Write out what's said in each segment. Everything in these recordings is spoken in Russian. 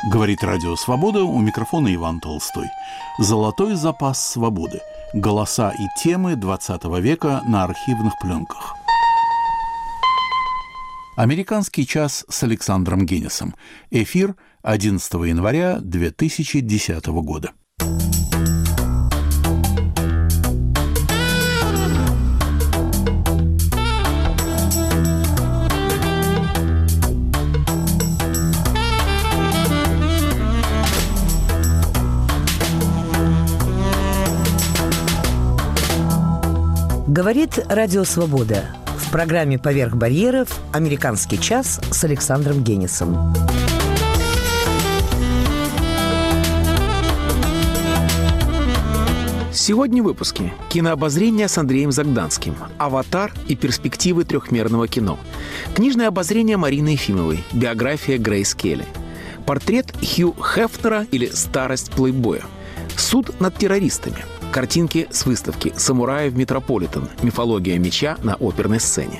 Говорит Радио Свобода, у микрофона Иван Толстой. Золотой запас свободы. Голоса и темы 20 века на архивных пленках. Американский час с Александром Генисом. Эфир 11 января 2010 года. Говорит Радио Свобода. В программе «Поверх барьеров» «Американский час» с Александром Генисом. Сегодня в выпуске кинообозрение с Андреем Загданским, «Аватар» и перспективы трехмерного кино, книжное обозрение Марины Ефимовой, биография Грейс Келли, портрет Хью Хефнера или «Старость плейбоя», суд над террористами, картинки с выставки «Самураи в Метрополитен. Мифология меча на оперной сцене».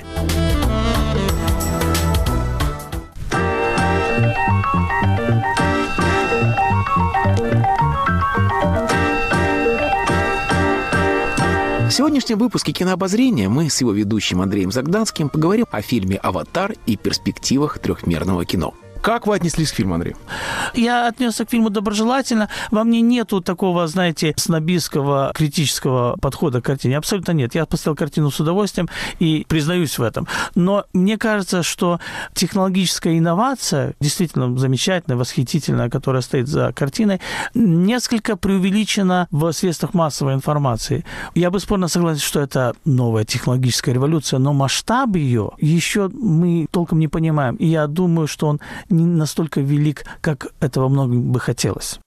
В сегодняшнем выпуске кинообозрения мы с его ведущим Андреем Загданским поговорим о фильме «Аватар» и перспективах трехмерного кино. Как вы отнеслись к фильму, Андрей? Я отнесся к фильму доброжелательно. Во мне нету такого, знаете, снобистского, критического подхода к картине. Абсолютно нет. Я посмотрел картину с удовольствием и признаюсь в этом. Но мне кажется, что технологическая инновация, действительно замечательная, восхитительная, которая стоит за картиной, несколько преувеличена в средствах массовой информации. Я бесспорно согласен, что это новая технологическая революция, но масштаб ее еще мы толком не понимаем. И я думаю, что он не настолько велик, как этого многим бы хотелось.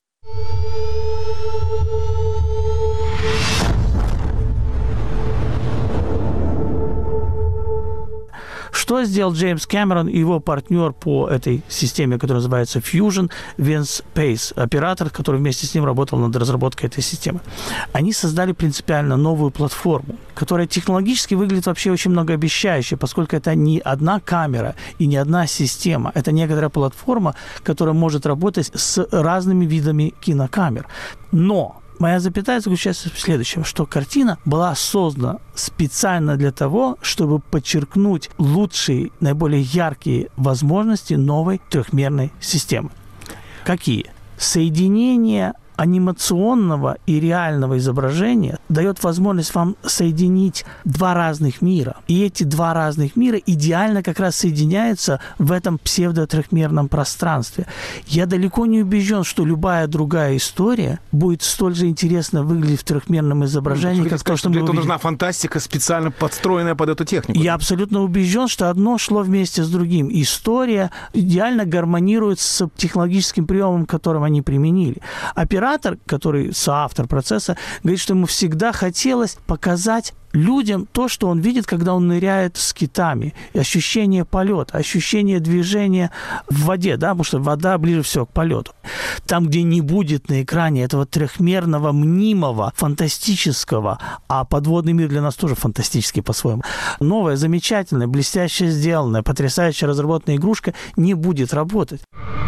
Что сделал Джеймс Кэмерон и его партнер по этой системе, которая называется Fusion, Винс Пейс, оператор, который вместе с ним работал над разработкой этой системы? Они создали принципиально новую платформу, которая технологически выглядит вообще очень многообещающе, поскольку это не одна камера и не одна система. Это некоторая платформа, которая может работать с разными видами кинокамер. Но моя запятая заключается в следующем, что картина была создана специально для того, чтобы подчеркнуть лучшие, наиболее яркие возможности новой трехмерной системы. Какие? Соединение анимационного и реального изображения дает возможность вам соединить два разных мира. И эти два разных мира идеально как раз соединяются в этом псевдотрехмерном пространстве. Я далеко не убежден, что любая другая история будет столь же интересно выглядеть в трехмерном изображении, как то, что мы увидели. Нужна фантастика, специально подстроенная под эту технику. Я абсолютно убежден, что одно шло вместе с другим. История идеально гармонирует с технологическим приемом, которым они применили. Оператор, который соавтор процесса, говорит, что ему всегда хотелось показать людям то, что он видит, когда он ныряет с китами. И ощущение полета, ощущение движения в воде, да, потому что вода ближе всего к полету. Там, где не будет на экране этого трехмерного, мнимого, фантастического, а подводный мир для нас тоже фантастический по-своему, новая, замечательная, блестяще сделанная, потрясающе разработанная игрушка не будет работать.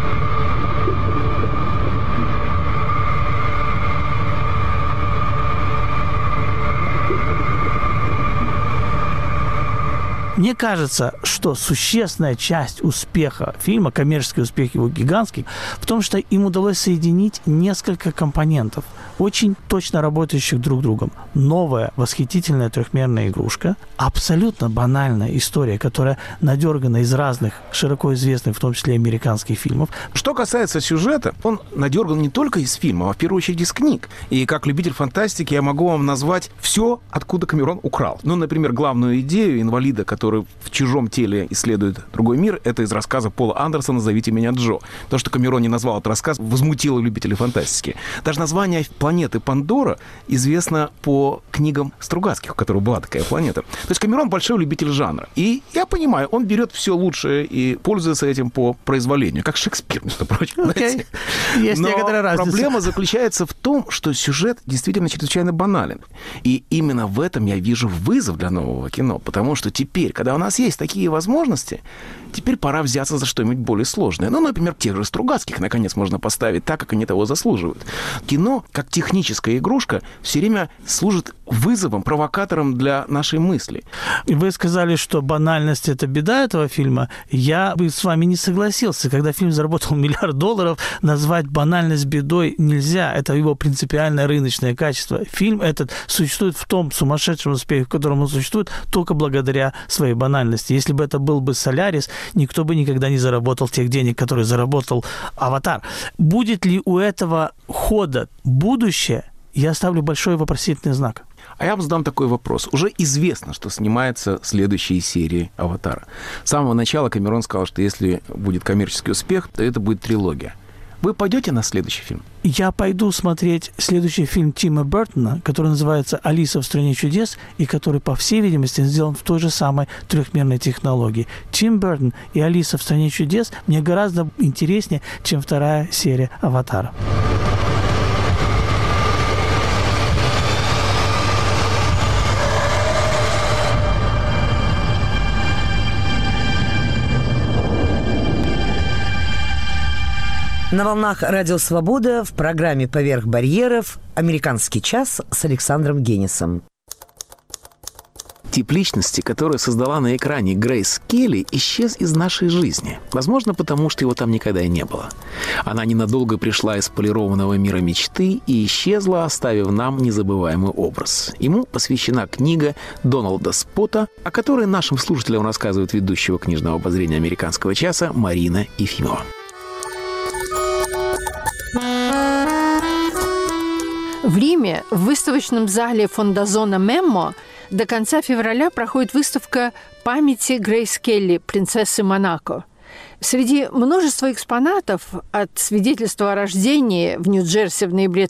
Мне кажется, что существенная часть успеха фильма, коммерческий успех его гигантский, в том, что им удалось соединить несколько компонентов, очень точно работающих друг с другом. Новая, восхитительная трехмерная игрушка, абсолютно банальная история, которая надергана из разных, широко известных, в том числе американских фильмов. Что касается сюжета, он надерган не только из фильма, а в первую очередь из книг. И как любитель фантастики я могу вам назвать все, откуда Камерон украл. Ну, например, главную идею инвалида, который в чужом теле исследует другой мир, это из рассказа Пола Андерсона «Зовите меня Джо». То, что Камерон не назвал этот рассказ, возмутило любителей фантастики. Даже название планеты Пандора известно по книгам Стругацких, у которого была такая планета. То есть Камерон большой любитель жанра. И я понимаю, он берет все лучшее и пользуется этим по произволению, как Шекспир, между прочим. Okay. Есть некоторая разница. Проблема заключается в том, что сюжет действительно чрезвычайно банален. И именно в этом я вижу вызов для нового кино, потому что теперь, когда у нас есть такие возможности, теперь пора взяться за что-нибудь более сложное. Ну, например, тех же Стругацких, наконец, можно поставить так, как они того заслуживают. Кино, как техническая игрушка, все время служит вызовом, провокатором для нашей мысли. Вы сказали, что банальность – это беда этого фильма. Я бы с вами не согласился. Когда фильм заработал $1 миллиард, назвать банальность бедой нельзя. Это его принципиальное рыночное качество. Фильм этот существует в том сумасшедшем успехе, в котором он существует, только благодаря своей банальности. Если бы это был бы «Солярис», никто бы никогда не заработал тех денег, которые заработал «Аватар». Будет ли у этого хода будущее? Я ставлю большой вопросительный знак. А я вам задам такой вопрос. Уже известно, что снимается следующие серии «Аватара». С самого начала Камерон сказал, что если будет коммерческий успех, то это будет трилогия. Вы пойдете на следующий фильм? Я пойду смотреть следующий фильм Тима Бертона, который называется «Алиса в стране чудес», и который, по всей видимости, сделан в той же самой трехмерной технологии. Тим Бертон и «Алиса в стране чудес» мне гораздо интереснее, чем вторая серия «Аватара». На волнах Радио Свобода в программе «Поверх барьеров» «Американский час» с Александром Генисом. Тип личности, который создала на экране Грейс Келли, исчез из нашей жизни. Возможно, потому что его там никогда и не было. Она ненадолго пришла из полированного мира мечты и исчезла, оставив нам незабываемый образ. Ему посвящена книга Дональда Спота, о которой нашим слушателям рассказывает ведущего книжного обозрения «Американского часа» Марина Ефимова. В Риме в выставочном зале Фондазона Меммо до конца февраля проходит выставка памяти Грейс Келли, принцессы Монако. Среди множества экспонатов от свидетельства о рождении в Нью-Джерси в ноябре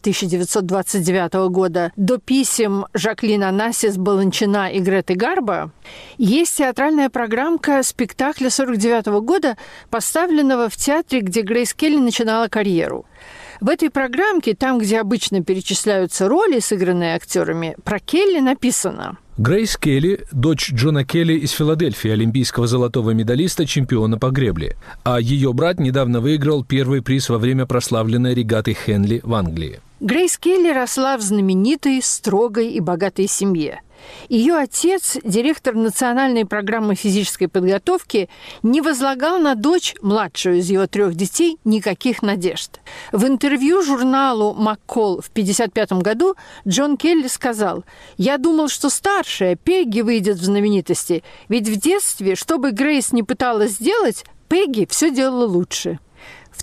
1929 года до писем Жаклин Онассис, Баланчина и Греты Гарбо есть театральная программка спектакля 1949 года, поставленного в театре, где Грейс Келли начинала карьеру. В этой программке, там, где обычно перечисляются роли, сыгранные актерами, про Келли написано: Грейс Келли – дочь Джона Келли из Филадельфии, олимпийского золотого медалиста, чемпиона по гребле. А ее брат недавно выиграл первый приз во время прославленной регаты Хенли в Англии. Грейс Келли росла в знаменитой, строгой и богатой семье. Ее отец, директор национальной программы физической подготовки, не возлагал на дочь, младшую из его 3 детей, никаких надежд. В интервью журналу «Маккол» в 1955 году Джон Келли сказал: «Я думал, что старшая, Пегги, выйдет в знаменитости, ведь в детстве, что бы Грейс ни пыталась сделать, Пегги все делала лучше». В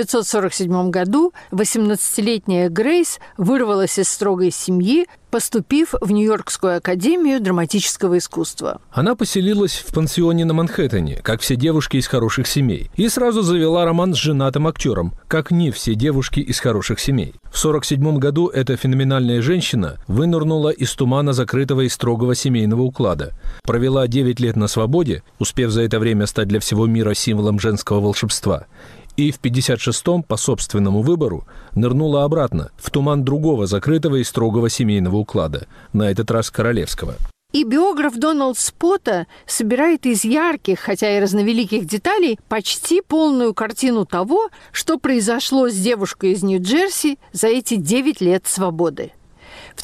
1947 году 18-летняя Грейс вырвалась из строгой семьи, поступив в Нью-Йоркскую академию драматического искусства. Она поселилась в пансионе на Манхэттене, как все девушки из хороших семей, и сразу завела роман с женатым актером, как не все девушки из хороших семей. В 1947 году эта феноменальная женщина вынырнула из тумана закрытого и строгого семейного уклада, провела 9 лет на свободе, успев за это время стать для всего мира символом женского волшебства, и в 1956-м по собственному выбору нырнула обратно в туман другого закрытого и строгого семейного уклада, на этот раз королевского. И биограф Дональд Спота собирает из ярких, хотя и разновеликих деталей, почти полную картину того, что произошло с девушкой из Нью-Джерси за эти 9 лет свободы. В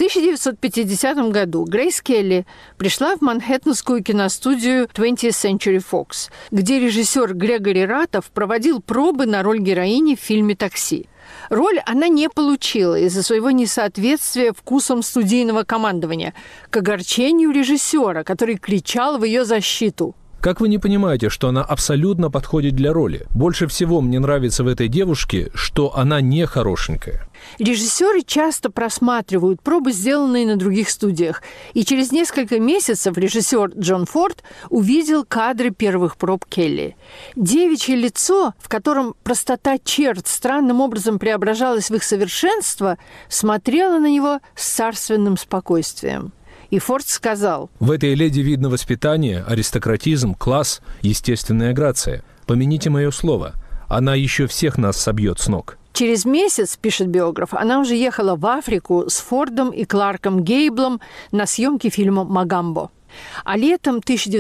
1950 году Грейс Келли пришла в манхэттенскую киностудию 20th Century Fox, где режиссер Грегори Ратов проводил пробы на роль героини в фильме «Такси». Роль она не получила из-за своего несоответствия вкусам студийного командования, к огорчению режиссера, который кричал в ее защиту. Как вы не понимаете, что она абсолютно подходит для роли? Больше всего мне нравится в этой девушке, что она не хорошенькая. Режиссеры часто просматривают пробы, сделанные на других студиях, и через несколько месяцев режиссер Джон Форд увидел кадры первых проб Келли. Девичье лицо, в котором простота черт странным образом преображалась в их совершенство, смотрело на него с царственным спокойствием. И Форд сказал: «В этой леди видно воспитание, аристократизм, класс, естественная грация. Помяните мое слово, она еще всех нас собьет с ног». Через месяц, пишет биограф, она уже ехала в Африку с Фордом и Кларком Гейблом на съемки фильма «Магамбо». А летом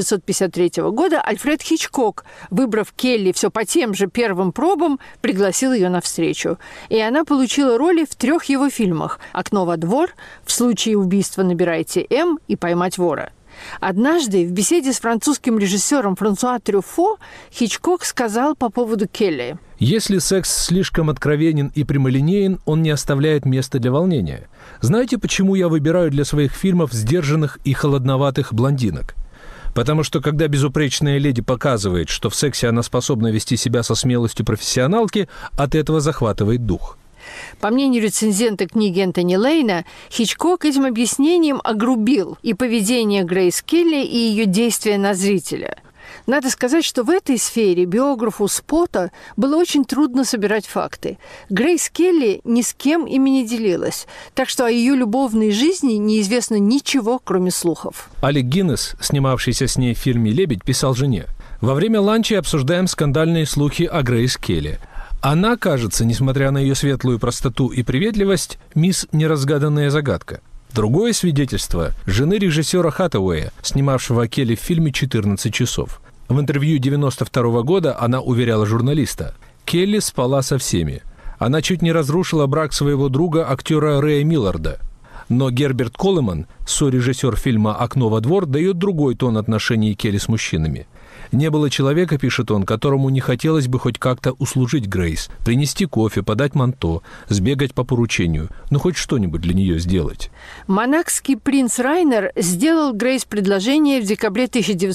1953 года Альфред Хичкок, выбрав Келли все по тем же первым пробам, пригласил ее навстречу. И она получила роли в 3 его фильмах «Окно во двор», «В случае убийства набирайте М» и «Поймать вора». Однажды в беседе с французским режиссером Франсуа Трюфо Хичкок сказал по поводу Келли: «Если секс слишком откровенен и прямолинеен, он не оставляет места для волнения. Знаете, почему я выбираю для своих фильмов сдержанных и холодноватых блондинок? Потому что, когда безупречная леди показывает, что в сексе она способна вести себя со смелостью профессионалки, от этого захватывает дух». По мнению рецензента книги Энтони Лейна, Хичкок этим объяснением огрубил и поведение Грейс Келли, и ее действия на зрителя. Надо сказать, что в этой сфере биографу Спота было очень трудно собирать факты. Грейс Келли ни с кем ими не делилась, так что о ее любовной жизни неизвестно ничего, кроме слухов. Алек Гиннес, снимавшийся с ней в фильме «Лебедь», писал жене: «Во время ланча обсуждаем скандальные слухи о Грейс Келли. Она, кажется, несмотря на ее светлую простоту и приветливость, мисс неразгаданная загадка». Другое свидетельство – жены режиссера Хаттауэя, снимавшего Келли в фильме «14 часов». В интервью 1992 года она уверяла журналиста: «Келли спала со всеми. Она чуть не разрушила брак своего друга, актера Рэя Милларда». Но Герберт Колеман, сорежиссер фильма «Окно во двор», дает другой тон отношений Келли с мужчинами. «Не было человека, — пишет он, — которому не хотелось бы хоть как-то услужить Грейс, принести кофе, подать манто, сбегать по поручению, ну хоть что-нибудь для нее сделать». Монакский принц Райнер сделал Грейс предложение в декабре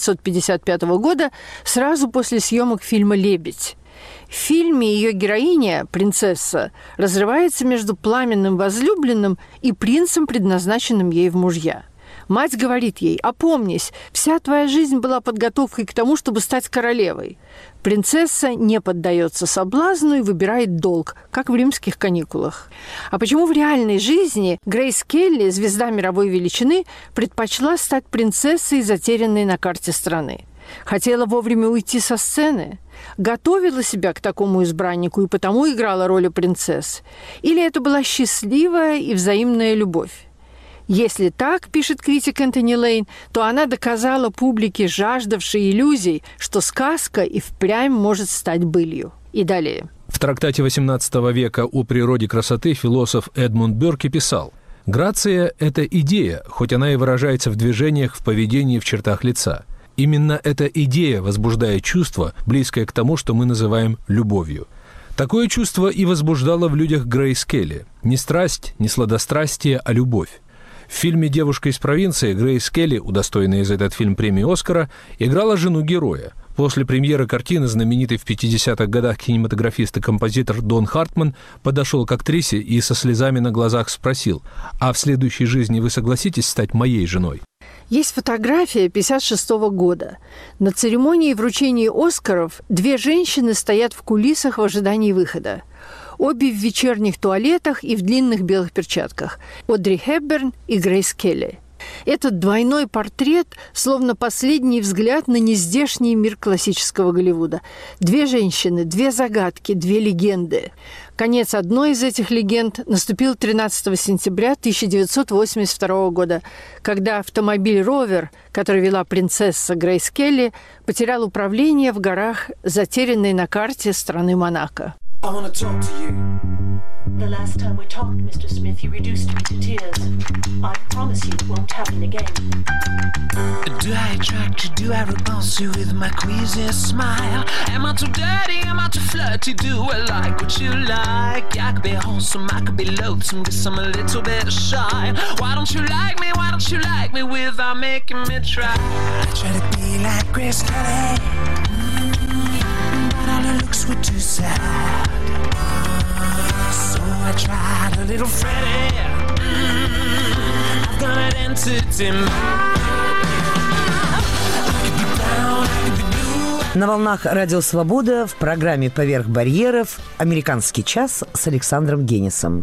1955 года, сразу после съемок фильма «Лебедь». В фильме ее героиня, принцесса, разрывается между пламенным возлюбленным и принцем, предназначенным ей в мужья. Мать говорит ей: «Опомнись, вся твоя жизнь была подготовкой к тому, чтобы стать королевой». Принцесса не поддается соблазну и выбирает долг, как в римских каникулах. А почему в реальной жизни Грейс Келли, звезда мировой величины, предпочла стать принцессой, затерянной на карте страны? Хотела вовремя уйти со сцены? Готовила себя к такому избраннику и потому играла роли принцесс? Или это была счастливая и взаимная любовь? Если так, пишет критик Энтони Лейн, то она доказала публике, жаждавшей иллюзий, что сказка и впрямь может стать былью. И далее. В трактате XVIII века «О природе красоты» философ Эдмунд Бёрке писал: «Грация – это идея, хоть она и выражается в движениях, в поведении, в чертах лица. Именно эта идея возбуждает чувство, близкое к тому, что мы называем любовью. Такое чувство и возбуждало в людях Грейс Келли. Не страсть, не сладострастие, а любовь. В фильме «Девушка из провинции» Грейс Келли, удостоенная за этот фильм премии «Оскара», играла жену героя. После премьеры картины знаменитый в 50-х годах кинематографист и композитор Дон Хартман подошел к актрисе и со слезами на глазах спросил: «А в следующей жизни вы согласитесь стать моей женой?» Есть фотография 1956 года. На церемонии вручения «Оскаров» 2 женщины стоят в кулисах в ожидании выхода. Обе в вечерних туалетах и в длинных белых перчатках. Одри Хепберн и Грейс Келли. Этот двойной портрет словно последний взгляд на нездешний мир классического Голливуда. 2 женщины, 2 загадки, 2 легенды. Конец одной из этих легенд наступил 13 сентября 1982 года, когда автомобиль «Ровер», который вела принцесса Грейс Келли, потерял управление в горах, затерянной на карте страны Монако. I want to talk to you. The last time we talked, Mr. Smith, you reduced me to tears. I promise you it won't happen again. Do I attract you? Do I repulse you with my queasy smile? Am I too dirty? Am I too flirty? Do I like what you like? I could be wholesome, I could be loathsome, guess I'm a little bit shy. Why don't you like me? Why don't you like me without making me try? I try to be like Grace Kelly, but all her looks were too sad. So I tried a little Freddie. I've got an entity mind. На волнах Радио Свобода в программе «Поверх барьеров» «Американский час» с Александром Генисом.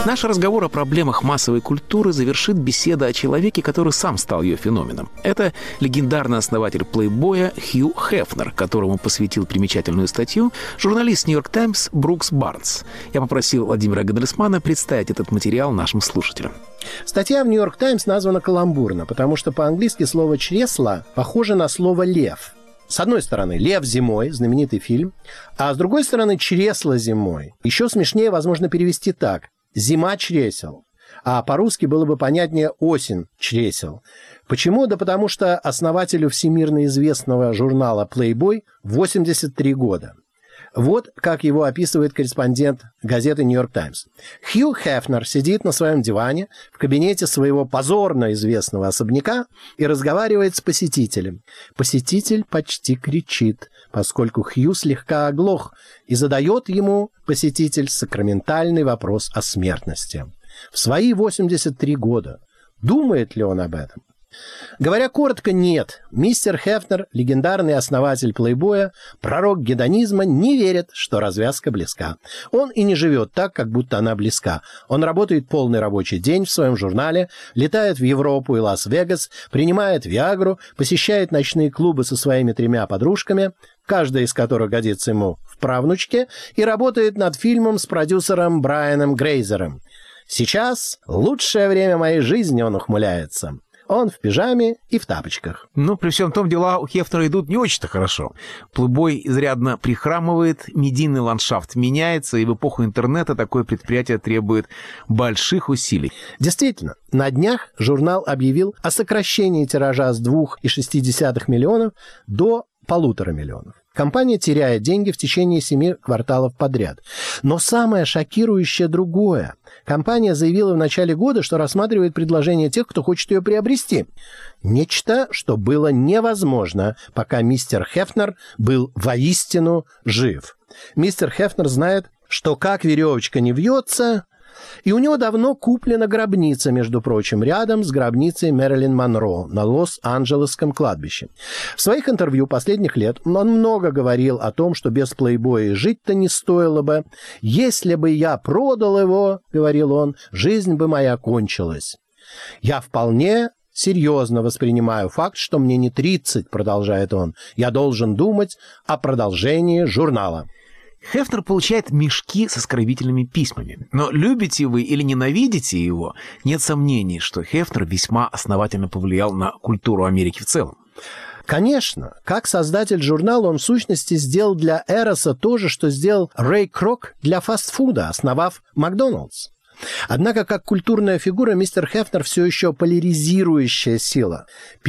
Наш разговор о проблемах массовой культуры завершит беседа о человеке, который сам стал ее феноменом. Это легендарный основатель «Плейбоя» Хью Хефнер, которому посвятил примечательную статью журналист «Нью-Йорк Таймс» Брукс Барнс. Я попросил Владимира Гандельсмана представить этот материал нашим слушателям. Статья в «Нью-Йорк Таймс» названа каламбурно, потому что по-английски слово «чресло» похоже на слово «лев». С одной стороны, «Лев зимой», знаменитый фильм, а с другой стороны, «чресло зимой». Еще смешнее, возможно, перевести так: «Зима чресел». А по-русски было бы понятнее «осень чресел». Почему? Да потому что основателю всемирно известного журнала Playboy 83 года. Вот как его описывает корреспондент газеты «Нью-Йорк Таймс». Хью Хефнер сидит на своем диване в кабинете своего позорно известного особняка и разговаривает с посетителем. Посетитель почти кричит, поскольку Хью слегка оглох, и задает ему посетитель сакраментальный вопрос о смертности. В свои 83 года думает ли он об этом? Говоря коротко, нет. Мистер Хефнер, легендарный основатель «Плейбоя», пророк гедонизма, не верит, что развязка близка. Он и не живет так, как будто она близка. Он работает полный рабочий день в своем журнале, летает в Европу и Лас-Вегас, принимает виагру, посещает ночные клубы со своими 3 подружками, каждая из которых годится ему в правнучке, и работает над фильмом с продюсером Брайаном Грейзером. «Сейчас лучшее время моей жизни», он ухмыляется. Он в пижаме и в тапочках. Но при всем том дела у Хефнера идут не очень-то хорошо. Плейбой изрядно прихрамывает, медийный ландшафт меняется, и в эпоху интернета такое предприятие требует больших усилий. Действительно, на днях журнал объявил о сокращении тиража с 2,6 миллионов до 1,5 миллиона. Компания теряет деньги в течение 7 кварталов подряд. Но самое шокирующее другое. Компания заявила в начале года, что рассматривает предложение тех, кто хочет ее приобрести. Нечто, что было невозможно, пока мистер Хефнер был воистину жив. Мистер Хефнер знает, что как веревочка не вьется, и у него давно куплена гробница, между прочим, рядом с гробницей Мэрилин Монро на Лос-Анджелесском кладбище. В своих интервью последних лет он много говорил о том, что без Плейбоя жить-то не стоило бы. «Если бы я продал его, — говорил он, — жизнь бы моя кончилась. Я вполне серьезно воспринимаю факт, что мне не 30, — продолжает он. Я должен думать о продолжении журнала». Хефнер получает мешки с оскорбительными письмами. Но любите вы или ненавидите его, нет сомнений, что Хефнер весьма основательно повлиял на культуру Америки в целом. Конечно, как создатель журнала он в сущности сделал для Эроса то же, что сделал Рэй Крок для фастфуда, основав Макдоналдс. Однако, как культурная фигура, мистер Хефнер все еще поляризирующая сила.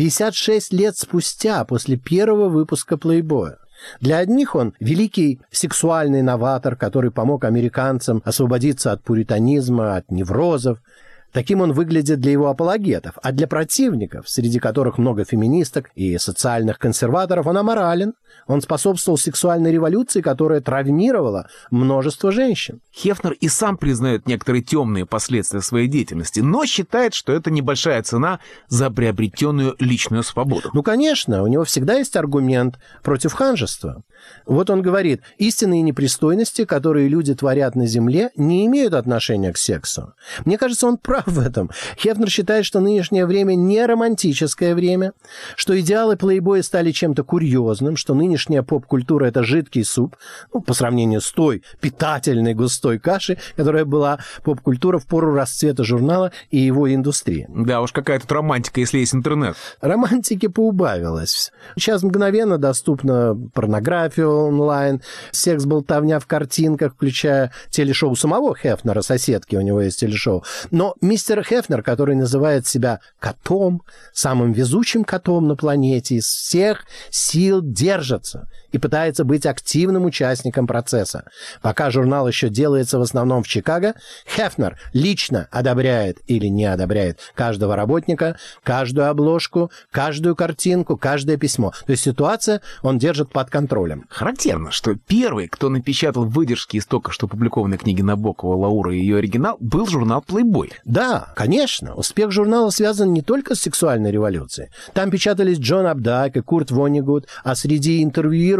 56 лет спустя, после первого выпуска «Плейбоя». Для одних он великий сексуальный новатор, который помог американцам освободиться от пуританизма, от неврозов. Таким он выглядит для его апологетов. А для противников, среди которых много феминисток и социальных консерваторов, он аморален. Он способствовал сексуальной революции, которая травмировала множество женщин. Хефнер и сам признает некоторые темные последствия своей деятельности, но считает, что это небольшая цена за приобретенную личную свободу. Ну, конечно, у него всегда есть аргумент против ханжества. Вот он говорит: истинные непристойности, которые люди творят на земле, не имеют отношения к сексу. Мне кажется, он прав в этом. Хефнер считает, что нынешнее время не романтическое время, что идеалы плейбоя стали чем-то курьезным, что нынешняя поп-культура — это жидкий суп, по сравнению с той питательной густой кашей, которая была поп-культура в пору расцвета журнала и его индустрии. Да уж, какая тут романтика, если есть интернет. Романтики поубавилось. Сейчас мгновенно доступна порнография онлайн, секс-болтовня в картинках, включая телешоу самого Хефнера, «Соседки», у него есть телешоу. Но мистер Хефнер, который называет себя котом, самым везучим котом на планете, из всех сил держится и пытается быть активным участником процесса. Пока журнал еще делается в основном в Чикаго, Хефнер лично одобряет или не одобряет каждого работника, каждую обложку, каждую картинку, каждое письмо. То есть ситуация он держит под контролем. Характерно, что первый, кто напечатал выдержки из только что опубликованной книги Набокова «Лаура» и ее оригинал, был журнал «Плейбой». Да, конечно. Успех журнала связан не только с сексуальной революцией. Там печатались Джон Апдайк и Курт Воннегут, а среди интервьюируемых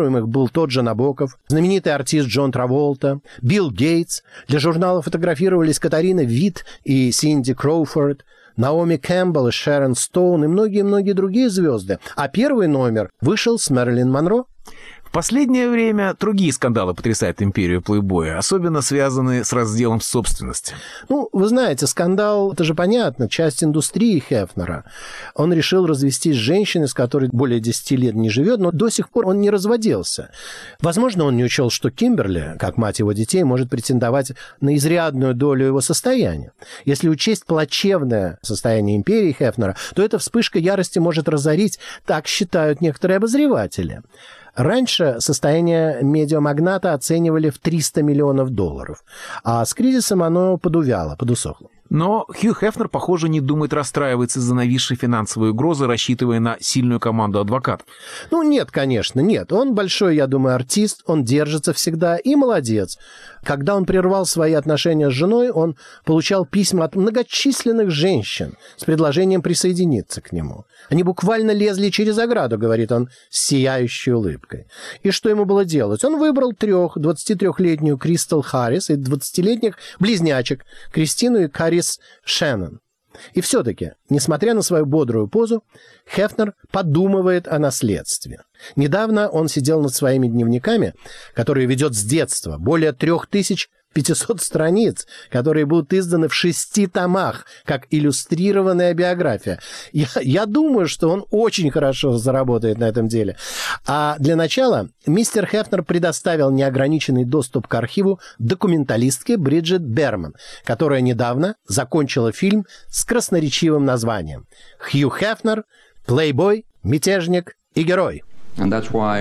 фотографируемых был тот же Набоков, знаменитый артист Джон Траволта, Билл Гейтс. Для журнала фотографировались Катарина Вит и Синди Кроуфорд, Наоми Кэмпбелл и Шерон Стоун и многие-многие другие звезды. А первый номер вышел с Мэрилин Монро. В последнее время другие скандалы потрясают империю плейбоя, особенно связанные с разделом собственности. Ну, вы знаете, скандал, это же понятно, часть индустрии Хефнера. Он решил развестись с женщиной, с которой более 10 лет не живет, но до сих пор он не разводился. Возможно, он не учел, что Кимберли, как мать его детей, может претендовать на изрядную долю его состояния. Если учесть плачевное состояние империи Хефнера, то эта вспышка ярости может разорить, так считают некоторые обозреватели. Раньше состояние медиамагната оценивали в $300 миллионов, а с кризисом оно подусохло. Но Хью Хефнер, похоже, не думает расстраиваться из-за нависшей финансовой угрозы, рассчитывая на сильную команду адвокатов. Ну, нет, конечно, нет. Он большой, я думаю, артист, он держится всегда и молодец. Когда он прервал свои отношения с женой, он получал письма от многочисленных женщин с предложением присоединиться к нему. Они буквально лезли через ограду, говорит он, с сияющей улыбкой. И что ему было делать? Он выбрал 23-летнюю Кристал Харрис и 20-летних близнячек Кристину и Карис Шеннон. И все-таки, несмотря на свою бодрую позу, Хефнер подумывает о наследстве. Недавно он сидел над своими дневниками, которые ведет с детства, более 3500 страниц, которые будут изданы в 6 томах, как иллюстрированная биография. Я думаю, что он очень хорошо заработает на этом деле. А для начала мистер Хефнер предоставил неограниченный доступ к архиву документалистке Бриджит Берман, которая недавно закончила фильм с красноречивым названием «Хью Хефнер. Плейбой, мятежник и герой». And that's why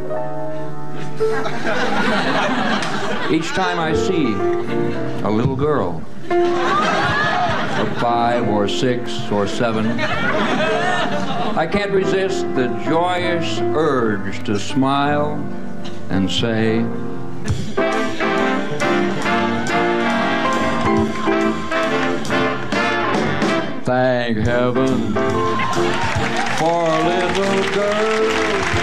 each time I see a little girl of 5 or 6 or 7, I can't resist the joyous urge to smile and say, thank heaven for a little girl.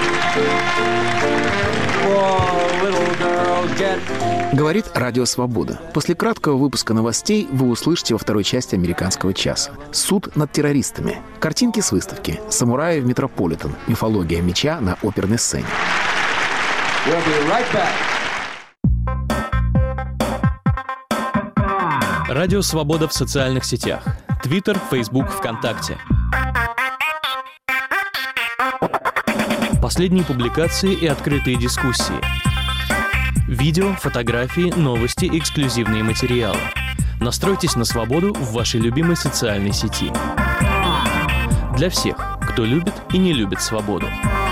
Говорит Радио Свобода. После краткого выпуска новостей вы услышите во второй части «Американского часа». Суд над террористами. Картинки с выставки. Самураи в Метрополитен. Мифология меча на оперной сцене. We'll be right back. Радио Свобода в социальных сетях. Твиттер, Фейсбук, ВКонтакте. Последние публикации и открытые дискуссии. Видео, фотографии, новости, эксклюзивные материалы. Настройтесь на свободу в вашей любимой социальной сети. Для всех, кто любит и не любит свободу.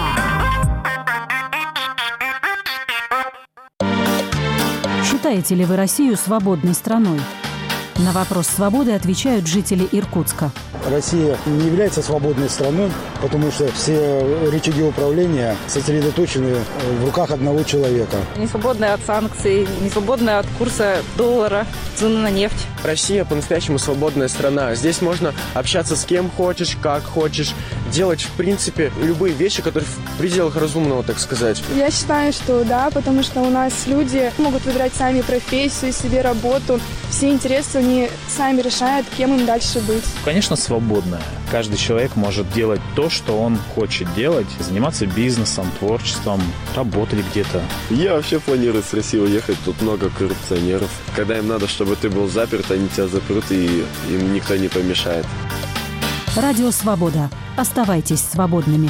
Считаете ли вы Россию свободной страной? На вопрос свободы отвечают жители Иркутска. Россия не является свободной страной, потому что все рычаги управления сосредоточены в руках одного человека. Не свободная от санкций, не свободная от курса доллара, цены на нефть. Россия по-настоящему свободная страна. Здесь можно общаться с кем хочешь, как хочешь, делать, в принципе, любые вещи, которые в пределах разумного, так сказать. Я считаю, что да, потому что у нас люди могут выбирать сами профессию, себе работу. Все интересы они сами решают, кем им дальше быть. Конечно, свободная. Каждый человек может делать то, что он хочет делать, заниматься бизнесом, творчеством, работать где-то. Я вообще планирую с России уехать, тут много коррупционеров. Когда им надо, чтобы ты был заперт, они тебя запрут, и им никто не помешает. Радио Свобода. Оставайтесь свободными.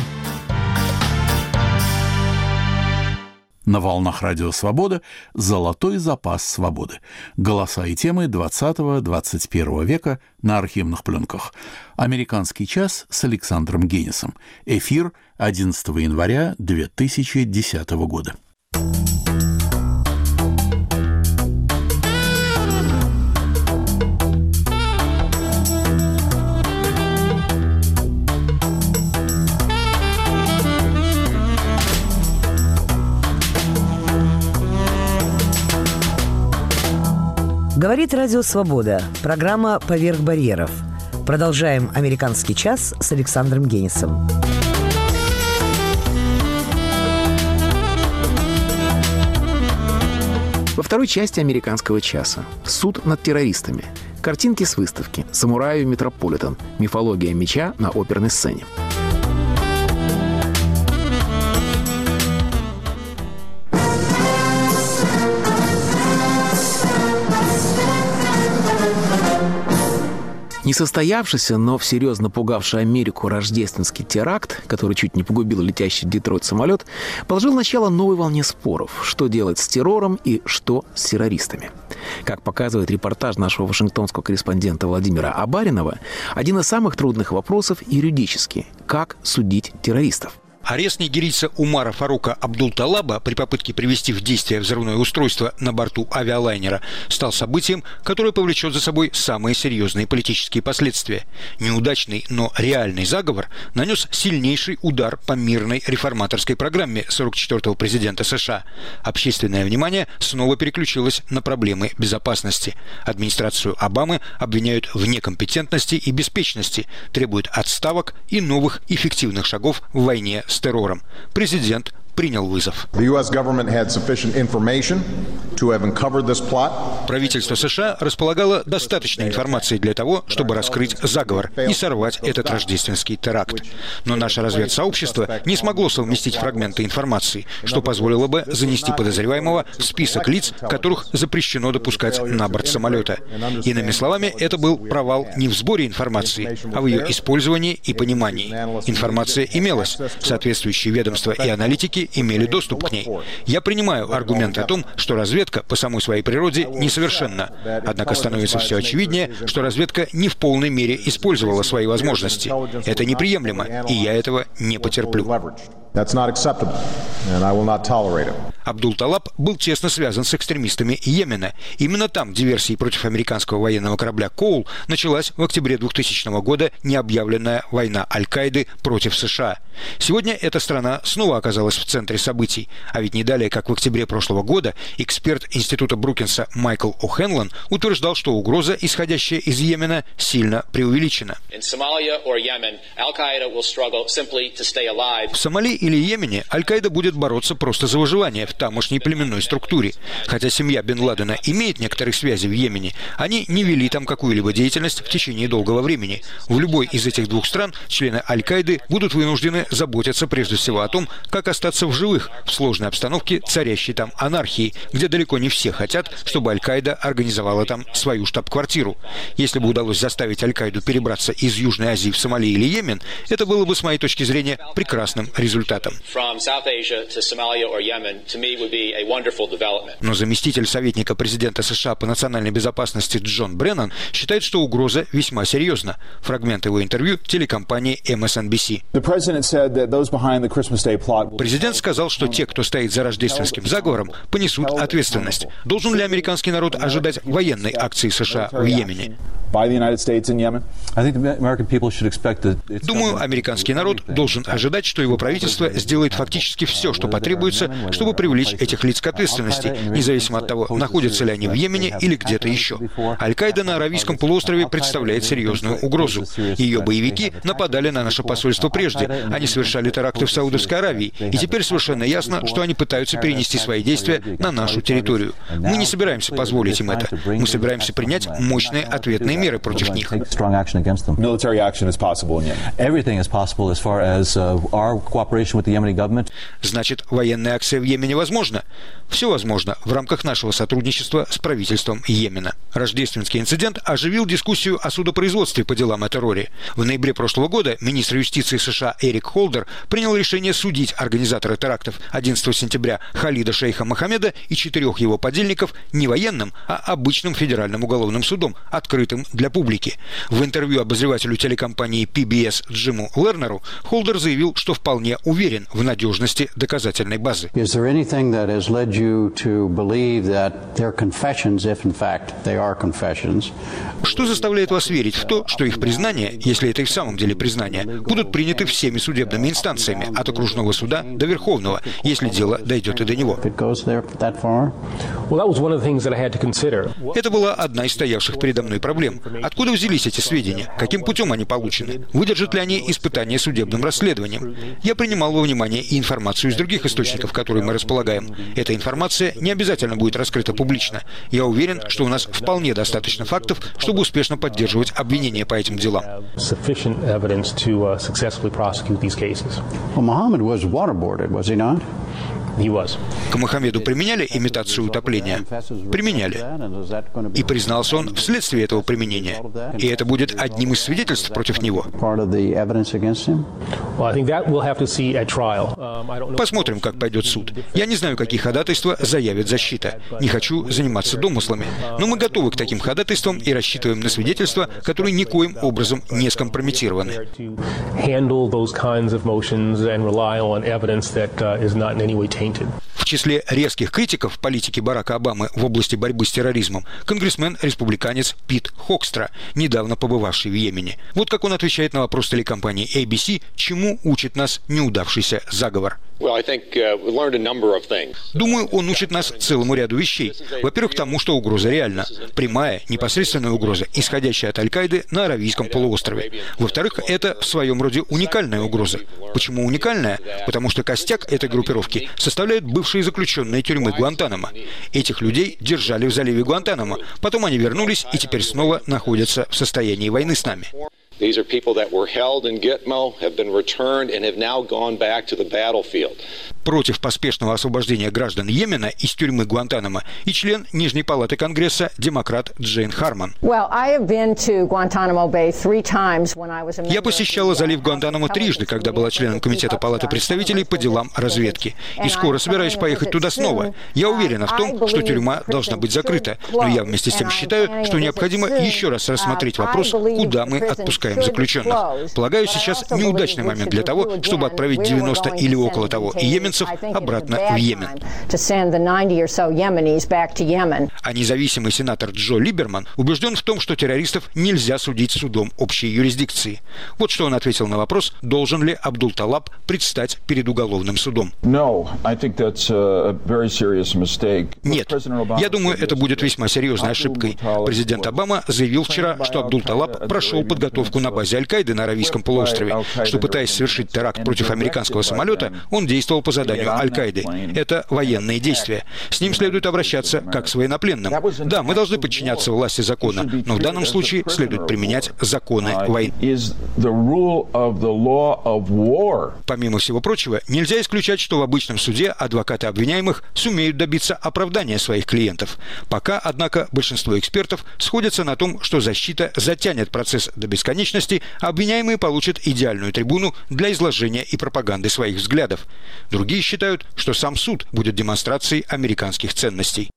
На волнах Радио Свобода «Золотой запас свободы». Голоса и темы 20-21 века на архивных пленках. «Американский час» с Александром Генисом. Эфир 11 января 2010 года. Говорит Радио Свобода. Программа «Поверх барьеров». Продолжаем «Американский час» с Александром Генисом. Во второй части «Американского часа» суд над террористами. Картинки с выставки «Самураю Метрополитен. Мифология меча на оперной сцене». Несостоявшийся, но всерьез напугавший Америку рождественский теракт, который чуть не погубил летящий в Детройт самолет, положил начало новой волне споров, что делать с террором и что с террористами. Как показывает репортаж нашего вашингтонского корреспондента Владимира Абаринова, один из самых трудных вопросов юридический – как судить террористов. Арест нигерийца Умара Фарука Абдул-Талаба при попытке привести в действие взрывное устройство на борту авиалайнера стал событием, которое повлечет за собой самые серьезные политические последствия. Неудачный, но реальный заговор нанес сильнейший удар по мирной реформаторской программе 44-го президента США. Общественное внимание снова переключилось на проблемы безопасности. Администрацию Обамы обвиняют в некомпетентности и беспечности, требуют отставок и новых эффективных шагов в войне с террором. Президент принял вызов. Правительство США располагало достаточной информацией для того, чтобы раскрыть заговор и сорвать этот рождественский теракт. Но наше разведсообщество не смогло совместить фрагменты информации, что позволило бы занести подозреваемого в список лиц, которых запрещено допускать на борт самолета. Иными словами, это был провал не в сборе информации, а в ее использовании и понимании. Информация имелась, соответствующие ведомства и аналитики имели доступ к ней. Я принимаю аргумент о том, что разведка по самой своей природе несовершенна. Однако становится все очевиднее, что разведка не в полной мере использовала свои возможности. Это неприемлемо, и я этого не потерплю. Абдул-Талаб был тесно связан с экстремистами Йемена. Именно там диверсией против американского военного корабля «Коул» началась в октябре 2000 года необъявленная война Аль-Каиды против США. Сегодня эта страна снова оказалась в центре событий. А ведь не далее, как в октябре прошлого года, эксперт Института Брукинса Майкл О'Хенлон утверждал, что угроза, исходящая из Йемена, сильно преувеличена. В Сомали или Йемене Аль-Каида будет бороться просто за выживание в тамошней племенной структуре. Хотя семья Бен Ладена имеет некоторые связи в Йемене, они не вели там какую-либо деятельность в течение долгого времени. В любой из этих двух стран члены Аль-Каиды будут вынуждены заботиться прежде всего о том, как остаться в живых в сложной обстановке царящей там анархии, где далеко не все хотят, чтобы Аль-Каида организовала там свою штаб-квартиру. Если бы удалось заставить Аль-Каиду перебраться из Южной Азии в Сомали или Йемен, это было бы, с моей точки зрения, прекрасным результатом. Но заместитель советника президента США по национальной безопасности Джон Бреннан считает, что угроза весьма серьезна. Фрагмент его интервью телекомпании MSNBC. Президент сказал, что те, кто стоит за рождественским заговором, понесут ответственность. Должен ли американский народ ожидать военной акции США в Йемене? Думаю, американский народ должен ожидать, что его правительство сделает фактически все, что потребуется, чтобы привлечь этих лиц к ответственности, независимо от того, находятся ли они в Йемене или где-то еще. Аль-Каида на Аравийском полуострове представляет серьезную угрозу. Ее боевики нападали на наше посольство прежде, они совершали теракты в Саудовской Аравии, и теперь совершенно ясно, что они пытаются перенести свои действия на нашу территорию. Мы не собираемся позволить им это. Мы собираемся принять мощные ответные меры против них. Значит, военная акция в Йемене возможна? Все возможно в рамках нашего сотрудничества с правительством Йемена. Рождественский инцидент оживил дискуссию о судопроизводстве по делам о терроре. В ноябре прошлого года министр юстиции США Эрик Холдер принял решение судить организатора терактов 11 сентября Халида Шейха Мохаммеда и 4 его подельников не военным, а обычным федеральным уголовным судом, открытым для публики. В интервью обозревателю телекомпании PBS Джиму Лернеру Холдер заявил, что вполне уверен в надежности доказательной базы. Что заставляет вас верить в то, что их признания, если это и в самом деле признания, будут приняты всеми судебными инстанциями, от окружного суда до Верховного, если дело дойдет и до него? Это была одна из стоявших передо мной проблем. знаем, откуда взялись эти сведения, каким путем они получены, выдержат ли они испытания судебным расследованием. Я принимал во внимание и информацию из других источников, которые мы располагаем. Эта информация не обязательно будет раскрыта публично. Я уверен, что у нас вполне достаточно фактов, чтобы успешно поддерживать обвинения по этим делам. К Мохаммеду применяли имитацию утопления? Применяли. И признался он вследствие этого применения. И это будет одним из свидетельств против него. Посмотрим, как пойдет суд. Я не знаю, какие ходатайства заявит защита. Не хочу заниматься домыслами. Но мы готовы к таким ходатайствам и рассчитываем на свидетельства, которые никоим образом не скомпрометированы. В числе резких критиков политики Барака Обамы в области борьбы с терроризмом конгрессмен-республиканец Пит Хокстра, недавно побывавший в Йемене. Вот как он отвечает на вопрос телекомпании ABC, чему учит нас неудавшийся заговор. Думаю, он учит нас целому ряду вещей. Во-первых, тому, что угроза реальна. Прямая, непосредственная угроза, исходящая от Аль-Каиды на Аравийском полуострове. Во-вторых, это в своем роде уникальная угроза. Почему уникальная? Потому что костяк этой группировки составляют бывшие заключенные тюрьмы Гуантанамо. Этих людей держали в заливе Гуантанамо. Потом они вернулись и теперь снова находятся в состоянии войны с нами. These are people that were held in Gitmo, have been returned, and have now gone back to the battlefield. Против поспешного освобождения граждан Йемена из тюрьмы Гуантанамо и член Нижней палаты Конгресса, демократ Джейн Харман. Я посещала залив Гуантанамо трижды, когда была членом Комитета Палаты представителей по делам разведки. И скоро собираюсь поехать туда снова. Я уверена в том, что тюрьма должна быть закрыта. Но я вместе с тем считаю, что необходимо еще раз рассмотреть вопрос, куда мы отпускаем заключенных. Полагаю, сейчас неудачный момент для того, чтобы отправить 90 или около того йеменцев обратно в Йемен. А независимый сенатор Джо Либерман убежден в том, что террористов нельзя судить судом общей юрисдикции. Вот что он ответил на вопрос, должен ли Абдул-Талаб предстать перед уголовным судом. Нет, я думаю, это будет весьма серьезной ошибкой. Президент Обама заявил вчера, что Абдул-Талаб прошел подготовку на базе Аль-Каиды на Аравийском полуострове, что, пытаясь совершить теракт против американского самолета, он действовал по заданию Аль-Каиды. Это военные действия. С ним следует обращаться как с военнопленным. Да, мы должны подчиняться власти закона, но в данном случае следует применять законы войны. Помимо всего прочего, нельзя исключать, что в обычном суде адвокаты обвиняемых сумеют добиться оправдания своих клиентов. Пока, однако, большинство экспертов сходятся на том, что защита затянет процесс до бесконечности, а обвиняемые получат идеальную трибуну для изложения и пропаганды своих взглядов. Другие считают, что сам суд будет демонстрацией американских ценностей.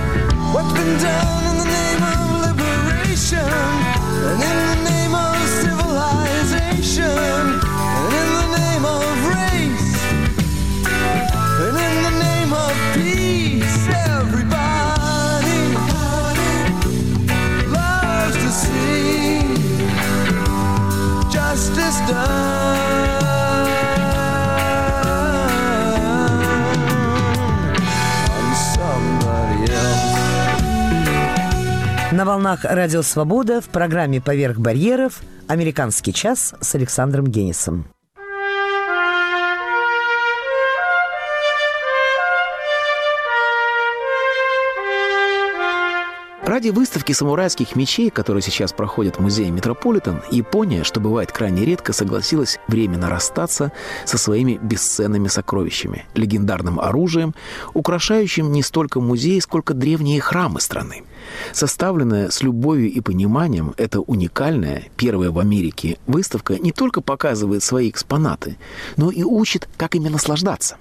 На волнах Радио Свобода в программе «Поверх барьеров» «Американский час» с Александром Генисом. Ради выставки самурайских мечей, которая сейчас проходит в музее Метрополитен, Япония, что бывает крайне редко, согласилась временно расстаться со своими бесценными сокровищами, легендарным оружием, украшающим не столько музеи, сколько древние храмы страны. Составленная с любовью и пониманием, эта уникальная, первая в Америке, выставка не только показывает свои экспонаты, но и учит, как ими наслаждаться.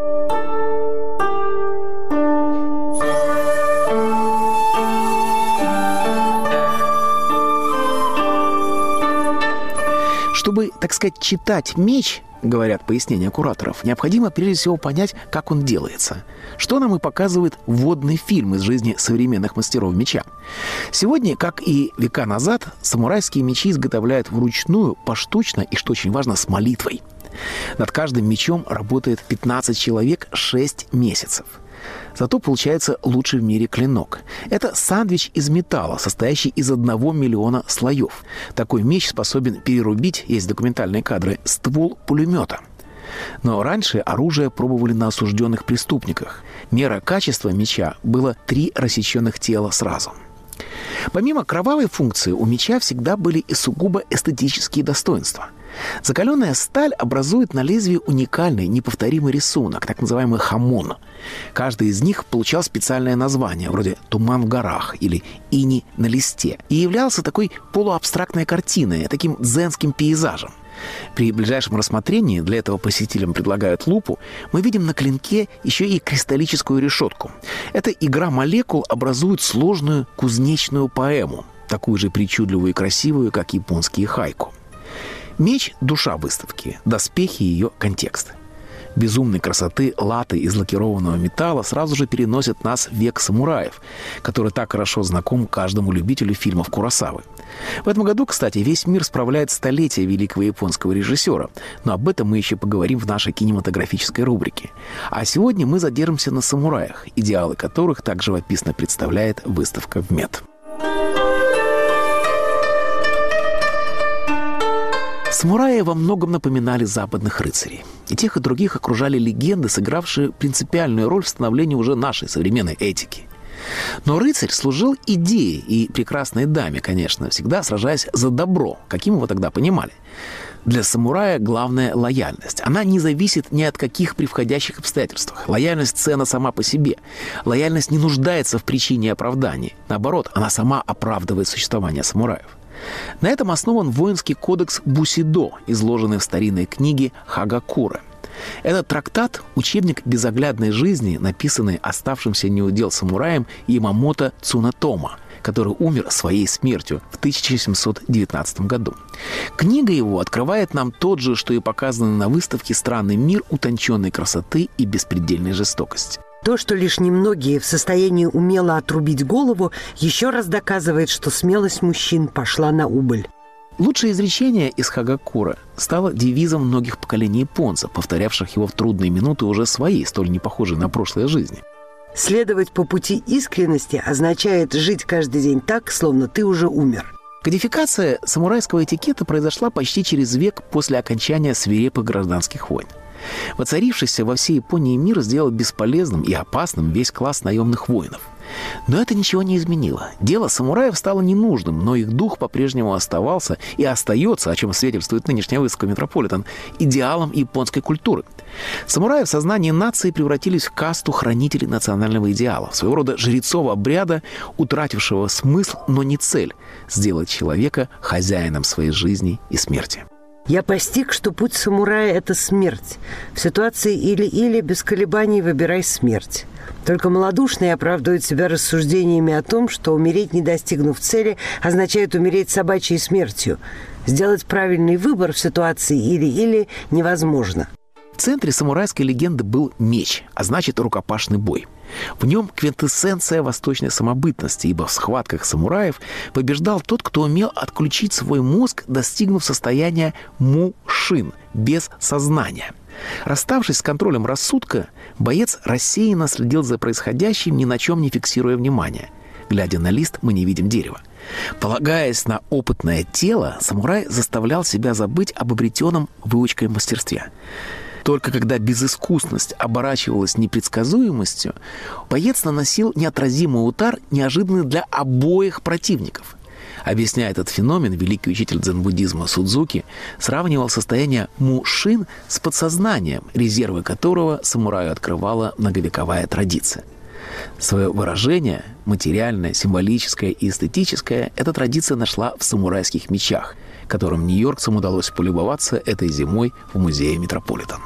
Чтобы, так сказать, читать меч, говорят пояснения кураторов, необходимо прежде всего понять, как он делается. Что нам и показывает вводный фильм из жизни современных мастеров меча. Сегодня, как и века назад, самурайские мечи изготовляют вручную, поштучно и, что очень важно, с молитвой. Над каждым мечом работает 15 человек 6 месяцев. Зато получается лучший в мире клинок. Это сэндвич из металла, состоящий из 1 миллиона слоев. Такой меч способен перерубить, есть документальные кадры, ствол пулемета. Но раньше оружие пробовали на осужденных преступниках. Мера качества меча было 3 рассеченных тела сразу. Помимо кровавой функции, у меча всегда были и сугубо эстетические достоинства. Закаленная сталь образует на лезвии уникальный, неповторимый рисунок, так называемый хамон. Каждый из них получал специальное название, вроде «Туман в горах» или «Иней на листе», и являлся такой полуабстрактной картиной, таким дзенским пейзажем. При ближайшем рассмотрении, для этого посетителям предлагают лупу, мы видим на клинке еще и кристаллическую решетку. Эта игра молекул образует сложную кузнечную поэму, такую же причудливую и красивую, как японские хайку. Меч – душа выставки, доспехи – ее контекст. Безумной красоты латы из лакированного металла сразу же переносят нас в век самураев, который так хорошо знаком каждому любителю фильмов Куросавы. В этом году, кстати, весь мир справляет столетие великого японского режиссера, но об этом мы еще поговорим в нашей кинематографической рубрике. А сегодня мы задержимся на самураях, идеалы которых так живописно представляет выставка в МЕД. Самураи во многом напоминали западных рыцарей. И тех, и других окружали легенды, сыгравшие принципиальную роль в становлении уже нашей современной этики. Но рыцарь служил идее и прекрасной даме, конечно, всегда сражаясь за добро, каким его тогда понимали. Для самурая главная лояльность. Она не зависит ни от каких превходящих обстоятельств. Лояльность ценна сама по себе. Лояльность не нуждается в причине и оправдании. Наоборот, она сама оправдывает существование самураев. На этом основан воинский кодекс Бусидо, изложенный в старинной книге Хагакура. Этот трактат – учебник безоглядной жизни, написанный оставшимся неудел самураем Ямамото Цунетомо, который умер своей смертью в 1719 году. Книга его открывает нам тот же, что и показанный на выставке странный мир утонченной красоты и беспредельной жестокости. То, что лишь немногие в состоянии умело отрубить голову, еще раз доказывает, что смелость мужчин пошла на убыль. Лучшее изречение из Хагакура стало девизом многих поколений японцев, повторявших его в трудные минуты уже своей, столь не похожей на прошлой жизни. Следовать по пути искренности означает жить каждый день так, словно ты уже умер. Кодификация самурайского этикета произошла почти через век после окончания свирепых гражданских войн. Воцарившийся во всей Японии мир сделал бесполезным и опасным весь класс наемных воинов. Но это ничего не изменило. Дело самураев стало ненужным, но их дух по-прежнему оставался и остается, о чем свидетельствует нынешняя выставка «Метрополитен», идеалом японской культуры. Самураи в сознании нации превратились в касту хранителей национального идеала, своего рода жрецов обряда, утратившего смысл, но не цель – сделать человека хозяином своей жизни и смерти. Я постиг, что путь самурая – это смерть. В ситуации или-или без колебаний выбирай смерть. Только малодушные оправдывают себя рассуждениями о том, что умереть, не достигнув цели, означает умереть собачьей смертью. Сделать правильный выбор в ситуации или-или невозможно. В центре самурайской легенды был меч, а значит рукопашный бой. В нем квинтэссенция восточной самобытности, ибо в схватках самураев побеждал тот, кто умел отключить свой мозг, достигнув состояния мушин, без сознания. Расставшись с контролем рассудка, боец рассеянно следил за происходящим, ни на чем не фиксируя внимания. Глядя на лист, мы не видим дерева. Полагаясь на опытное тело, самурай заставлял себя забыть об обретенном выучкой мастерстве. Только когда безыскусность оборачивалась непредсказуемостью, боец наносил неотразимый удар, неожиданный для обоих противников. Объясняя этот феномен, великий учитель дзен-буддизма Судзуки сравнивал состояние мушин с подсознанием, резервы которого самураю открывала многовековая традиция. Свое выражение, материальное, символическое и эстетическое, эта традиция нашла в самурайских мечах, которым нью-йоркцам удалось полюбоваться этой зимой в музее Метрополитен.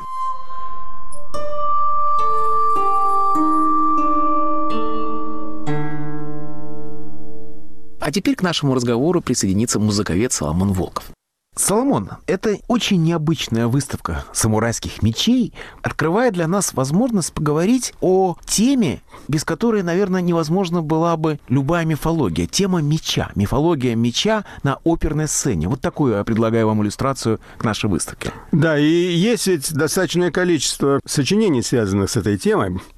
А теперь к нашему разговору присоединится музыковед Соломон Волков. Соломон, это очень необычная выставка самурайских мечей открывает для нас возможность поговорить о теме, без которой, наверное, невозможна была бы любая мифология. Тема меча. Мифология меча на оперной сцене. Вот такую я предлагаю вам иллюстрацию к нашей выставке. Да, и есть ведь достаточное количество сочинений, связанных с этой темой.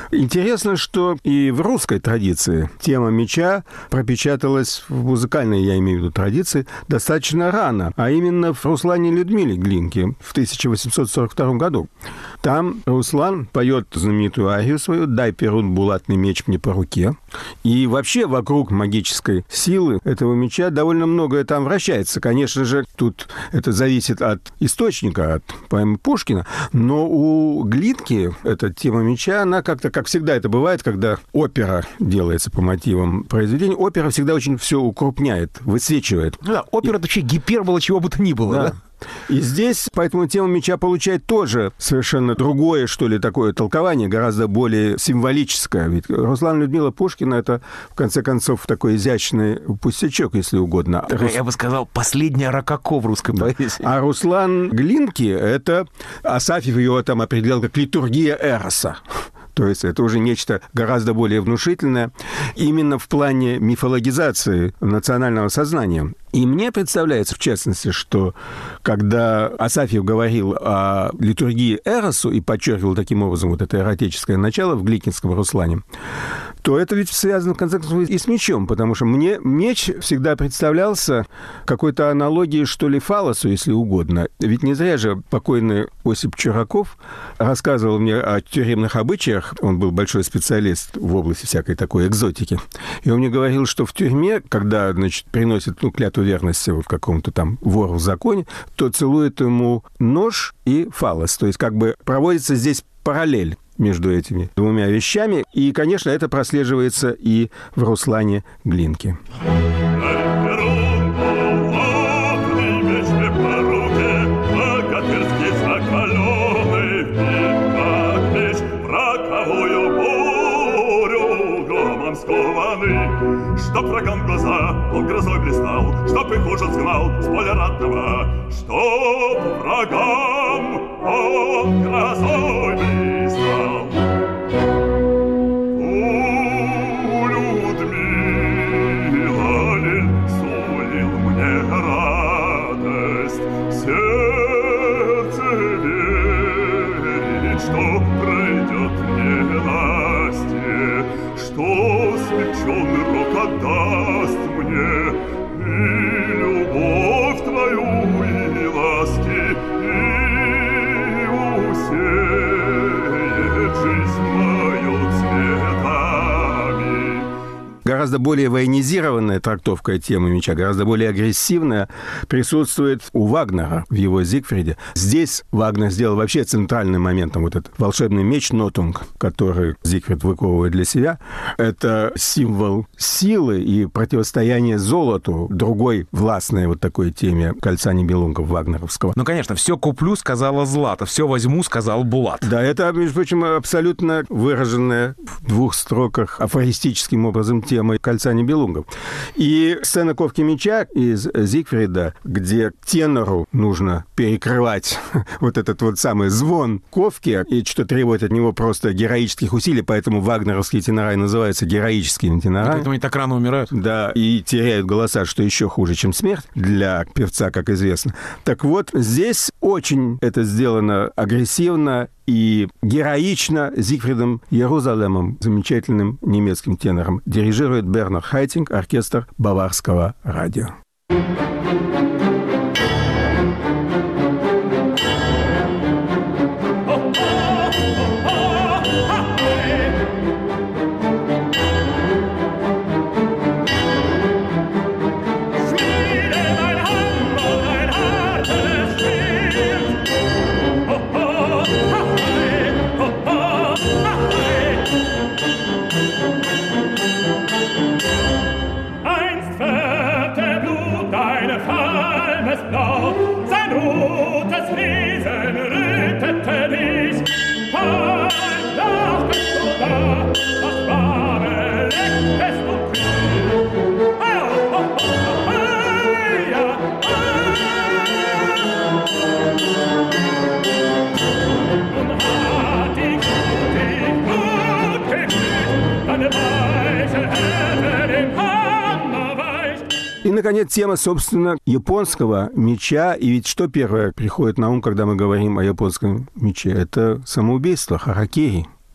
Интересно, что и в русской традиции тема меча пропечаталась в музыкальной, я имею в виду, традиции достаточно рано, а именно в «Руслане Людмиле» Глинки в 1842 году. Там Руслан поет знаменитую арию свою «Дай, Перун, булатный меч мне по руке». И вообще вокруг магической силы этого меча довольно многое там вращается. Конечно же, тут это зависит от источника, от поэмы Пушкина, но у Глинки эта тема меча, она как-то, как всегда это бывает, когда опера делается по мотивам произведения, опера всегда очень все укрупняет, высвечивает. Да, опера это вообще гипербола чего бы то ни было, да? И здесь, поэтому тема меча получает тоже совершенно другое, что ли, такое толкование, гораздо более символическое. Ведь Руслан Людмила Пушкина — это, в конце концов, такой изящный пустячок, если угодно. Я бы сказал, последняя рококо в русской поэзии. А Руслан Глинки — это... Асафьев его там определял как литургия Эроса. То есть это уже нечто гораздо более внушительное именно в плане мифологизации национального сознания. И мне представляется, в частности, что когда Асафьев говорил о литургии Эросу и подчеркивал таким образом вот это эротическое начало в Гликинском Руслане, то это ведь связано, в конце концов, и с мечом, потому что мне меч всегда представлялся какой-то аналогией, что ли, фалосу, если угодно. Ведь не зря же покойный Осип Чураков рассказывал мне о тюремных обычаях. Он был большой специалист в области всякой такой экзотики. И он мне говорил, что в тюрьме, когда, значит, приносят клятву верности вот какому-то там вору в законе, то целует ему нож и фалос. То есть как бы проводится здесь параллель между этими двумя вещами. И, конечно, это прослеживается и в Руслане Глинки. Чтоб врагам глаза он грозой блистал, чтоб их ужас гнал с поля ратного, чтоб врагам он грозой блистал. У Людмила ли сулил мне радость, сердце верит, что пройдет ненастье, что смягченный рок отдаст мне и любовь твою, и ласки, и усеет жизнь мою цветами. Гораздо более военизированная трактовка темы меча, гораздо более агрессивная, присутствует у Вагнера в его «Зигфриде». Здесь Вагнер сделал вообще центральным моментом вот этот волшебный меч Нотунг, который Зигфрид выковывает для себя. Это символ силы и противостояния золоту, другой властной вот такой теме «Кольца Нибелунгов» вагнеровского. Ну, конечно, все куплю, сказала Злата, все возьму, сказал Булат. Да, это, между прочим, абсолютно выраженная в двух строках афористическим образом тема «Кольца Нибелунгов». И сцена ковки меча из Зигфрида, где тенору нужно перекрывать вот этот вот самый звон ковки, и что требует от него просто героических усилий, поэтому вагнеровские тенора называются героическими тенорами. Поэтому они так рано умирают. Да, и теряют голоса, что еще хуже, чем смерть для певца, как известно. Так вот, здесь очень это сделано агрессивно и героично Зигфридом Иерусалемом, замечательным немецким тенором. Дирижирует Бернар Хайтинг, оркестр Баварского радио. И, наконец, тема, собственно, японского меча. И ведь что первое приходит на ум, когда мы говорим о японском мече? Это самоубийство, харакири.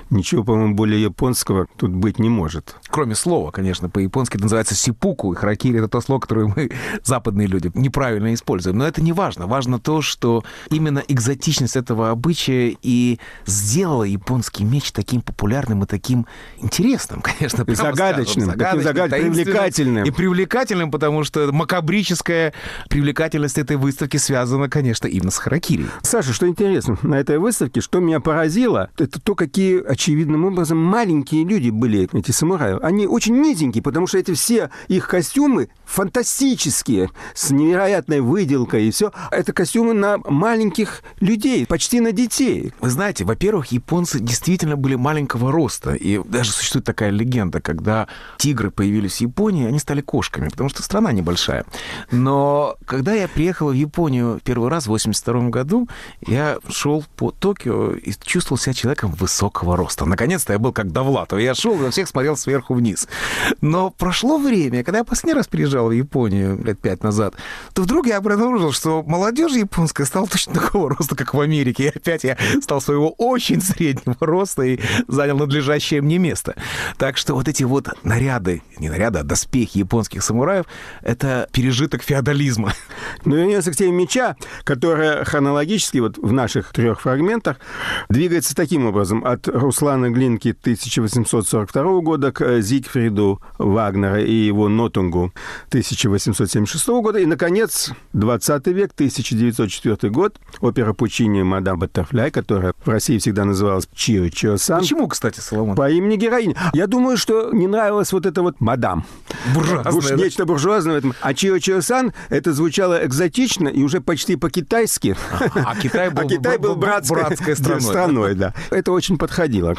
Ничего, по-моему, более японского тут быть не может. Кроме слова, конечно, по-японски это называется сипуку, и харакири — это то слово, которое мы, западные люди, неправильно используем. Но это не важно. Важно то, что именно экзотичность этого обычая и сделала японский меч таким популярным и таким интересным, конечно. И загадочным, привлекательным. И привлекательным, потому что макабрическая привлекательность этой выставки связана, конечно, именно с харакири. Саша, что интересно, на этой выставке, что меня поразило, это то, какие очевидным образом маленькие люди были, эти самураи. Они очень низенькие, потому что эти все их костюмы фантастические, с невероятной выделкой и все. Это костюмы на маленьких людей, почти на детей. Вы знаете, во-первых, японцы действительно были маленького роста. И даже существует такая легенда, когда тигры появились в Японии, они стали кошками, потому что страна небольшая. Но когда я приехал в Японию первый раз в 1982 году, я шел по Токио и чувствовал себя человеком высокого роста. Наконец-то я был как Довлатов. Я шел и на всех смотрел сверху вниз. Но прошло время, когда я последний раз приезжал в Японию лет 5 назад, то вдруг я обнаружил, что молодежь японская стала точно такого роста, как в Америке. И опять я стал своего очень среднего роста и занял надлежащее мне место. Так что вот эти вот наряды, не наряды, а доспехи японских самураев — это пережиток феодализма. Но вернемся к теме меча, которая хронологически вот в наших 3 фрагментах двигается таким образом. От Руслана Глинки 1842 года к Зигфриду Вагнера и его Нотунгу 1876 года. И, наконец, 20 век, 1904 год, опера Пучини «Мадам Баттерфляй», которая в России всегда называлась Чио-Чио-сан. Почему, кстати, Соломон? По имени героини. Я думаю, что не нравилось вот это вот «мадам». Буржуазное. Нечто буржуазное в этом. А Чио-Чио-сан это звучало экзотично и уже почти по-китайски. А Китай был братской страной. Да. Это очень подходило.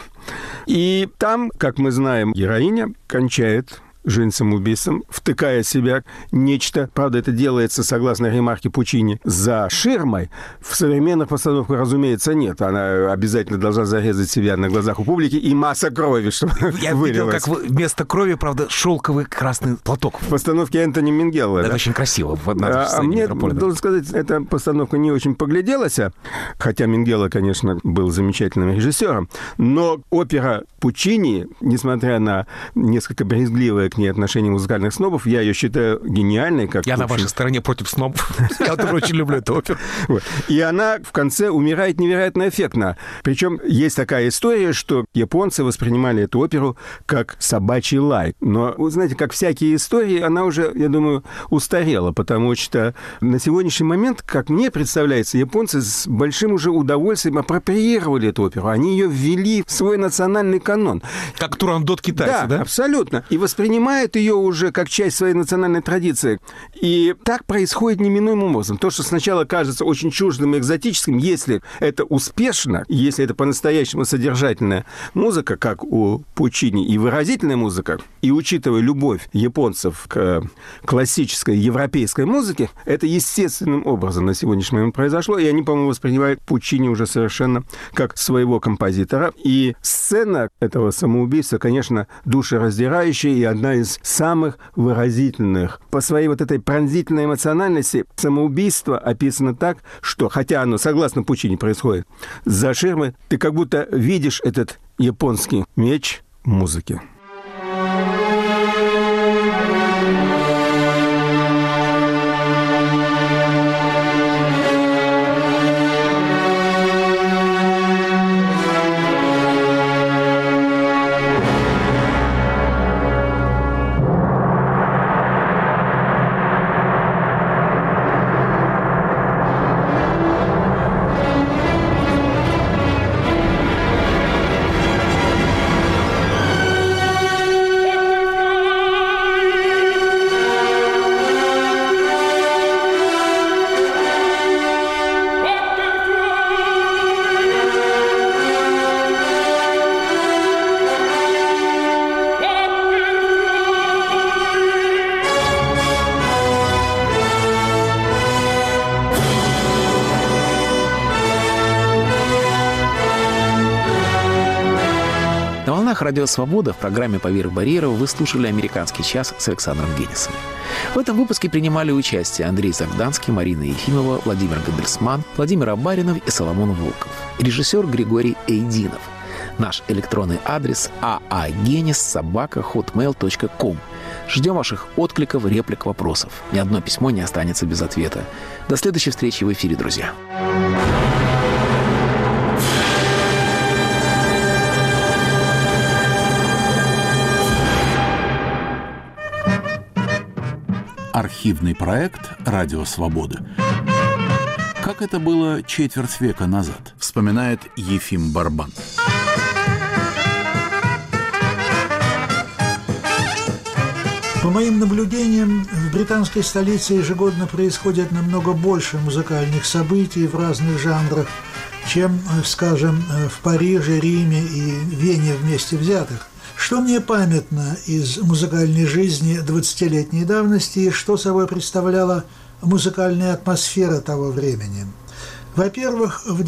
И там, как мы знаем, героиня кончает жизнь самоубийством, втыкая себя нечто. Правда, это делается, согласно ремарке Пучини, за ширмой. В современных постановках, разумеется, нет. Она обязательно должна зарезать себя на глазах у публики, и масса крови, чтобы Я видел, как вместо крови, правда, шелковый красный платок. В постановке Энтони Мингелла. Это очень красиво. Мне, должен сказать, эта постановка не очень погляделась, хотя Мингелла, конечно, был замечательным режиссером, но опера Пучини, несмотря на несколько брезгливое к ней отношение музыкальных снобов, я ее считаю гениальной. Я на вашей стороне против снобов. Я тоже очень люблю эту оперу. И она в конце умирает невероятно эффектно. Причем есть такая история, что японцы воспринимали эту оперу как собачий лай. Но, вы знаете, как всякие истории, она уже, я думаю, устарела, потому что на сегодняшний момент, как мне представляется, японцы с большим уже удовольствием апроприировали эту оперу. Они ее ввели в свой национальный канон. Как турандот китайцы, да? Да, абсолютно. И воспринимают ее уже как часть своей национальной традиции. И так происходит неминуемым образом. То, что сначала кажется очень чуждым и экзотическим, если это успешно, если это по-настоящему содержательная музыка, как у Пучини, и выразительная музыка, и учитывая любовь японцев к классической европейской музыке, это естественным образом на сегодняшний момент произошло, и они, по-моему, воспринимают Пучини уже совершенно как своего композитора. И сцена этого самоубийства, конечно, душераздирающая и одна из самых выразительных. По своей вот этой пронзительной эмоциональности самоубийство описано так, что, хотя оно, согласно Пучини, происходит за ширмой, ты как будто видишь этот японский меч музыки. Радио «Свобода» в программе «Поверх барьеров» вы слушали «Американский час» с Александром Генисом. В этом выпуске принимали участие Андрей Загданский, Марина Ефимова, Владимир Габельсман, Владимир Абаринов и Соломон Волков. Режиссер Григорий Эйдинов. Наш электронный адрес aagenis@hotmail.com. Ждем ваших откликов, реплик, вопросов. Ни одно письмо не останется без ответа. До следующей встречи в эфире, друзья. Архивный проект «Радио Свобода». Как это было четверть века назад, вспоминает Ефим Барбан. По моим наблюдениям, в британской столице ежегодно происходит намного больше музыкальных событий в разных жанрах, чем, скажем, в Париже, Риме и Вене вместе взятых. Что мне памятно из музыкальной жизни 20-летней давности и что собой представляла музыкальная атмосфера того времени? Во-первых, в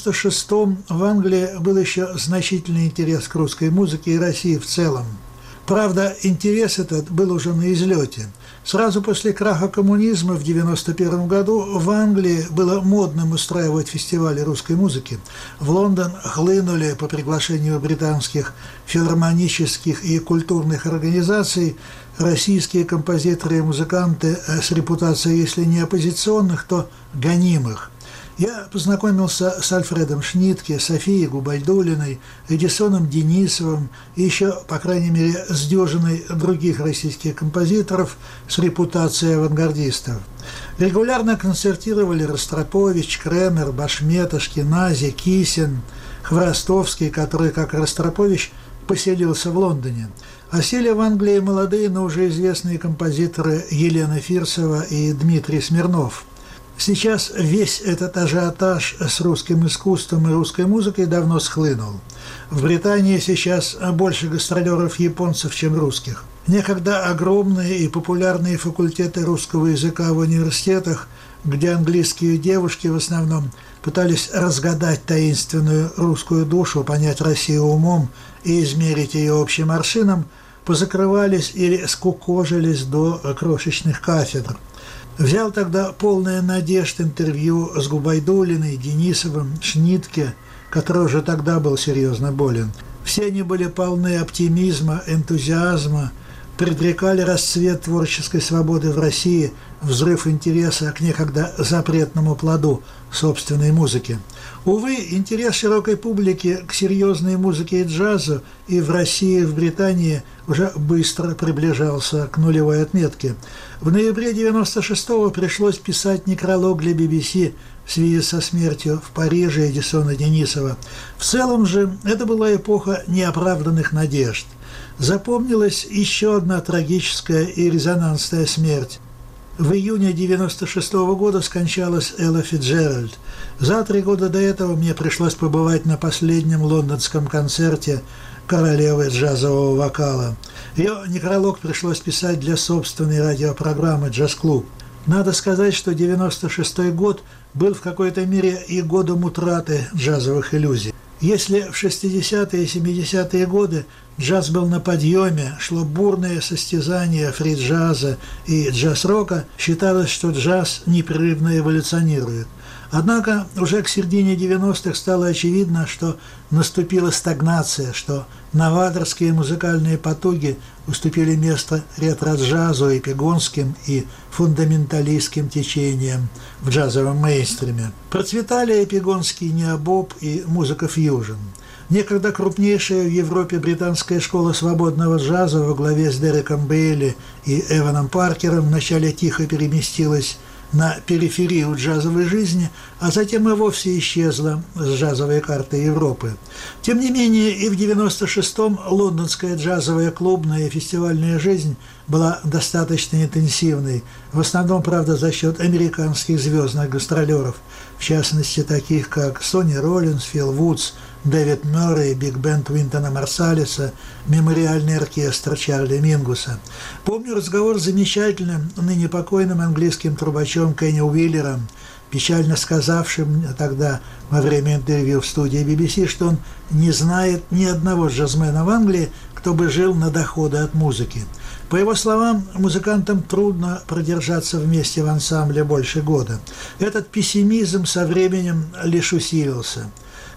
96-м в Англии был еще значительный интерес к русской музыке и России в целом. Правда, интерес этот был уже на излете. Сразу после краха коммунизма в 1991 году в Англии было модным устраивать фестивали русской музыки. В Лондон хлынули по приглашению британских филармонических и культурных организаций российские композиторы и музыканты с репутацией, если не оппозиционных, то гонимых. Я познакомился с Альфредом Шнитке, Софией Губайдуллиной, Эдисоном Денисовым и еще, по крайней мере, с дюжиной других российских композиторов с репутацией авангардистов. Регулярно концертировали Ростропович, Кремер, Башмет, Ашкенази, Кисин, Хворостовский, который, как Ростропович, поселился в Лондоне. А сели в Англии молодые, но уже известные композиторы Елена Фирсова и Дмитрий Смирнов. Сейчас весь этот ажиотаж с русским искусством и русской музыкой давно схлынул. В Британии сейчас больше гастролеров японцев, чем русских. Некогда огромные и популярные факультеты русского языка в университетах, где английские девушки в основном пытались разгадать таинственную русскую душу, понять Россию умом и измерить ее общим аршином, позакрывались или скукожились до крошечных кафедр. Взял тогда полное надежд интервью с Губайдуллиной, Денисовым, Шнитке, который уже тогда был серьезно болен. Все они были полны оптимизма, энтузиазма, предрекали расцвет творческой свободы в России, взрыв интереса к некогда запретному плоду собственной музыки. Увы, интерес широкой публики к серьезной музыке и джазу и в России, и в Британии уже быстро приближался к нулевой отметке. В ноябре 96-го пришлось писать некролог для BBC в связи со смертью в Париже Эдисона Денисова. В целом же это была эпоха неоправданных надежд. Запомнилась еще одна трагическая и резонансная смерть. В июне 96-го года скончалась Элла Фицджеральд. За 3 года до этого мне пришлось побывать на последнем лондонском концерте королевы джазового вокала. Ее некролог пришлось писать для собственной радиопрограммы «Джаз-клуб». Надо сказать, что 96-й год был в какой-то мере и годом утраты джазовых иллюзий. Если в 60-е и 70-е годы джаз был на подъеме, шло бурное состязание фри-джаза и джаз-рока, считалось, что джаз непрерывно эволюционирует. Однако уже к середине 90-х стало очевидно, что наступила стагнация, что новаторские музыкальные потуги уступили место ретро-джазу, эпигонским и фундаменталистским течениям в джазовом мейнстриме. Процветали эпигонский необоб и музыка фьюжн. Некогда крупнейшая в Европе британская школа свободного джаза во главе с Дереком Бейли и Эваном Паркером вначале тихо переместилась на периферию джазовой жизни, а затем и вовсе исчезла с джазовой карты Европы. Тем не менее, и в 96-м лондонская джазовая клубная и фестивальная жизнь была достаточно интенсивной, в основном, правда, за счет американских звездных гастролеров, в частности, таких как Сонни Роллинс, Фил Вудс, Дэвид Мюррей, биг-бенд Уинтона Марсалиса, мемориальный оркестр Чарли Мингуса. Помню разговор с замечательным, ныне покойным английским трубачом Кенни Уиллером, печально сказавшим тогда во время интервью в студии BBC, что он не знает ни одного джазмена в Англии, кто бы жил на доходы от музыки. По его словам, музыкантам трудно продержаться вместе в ансамбле больше года. Этот пессимизм со временем лишь усилился.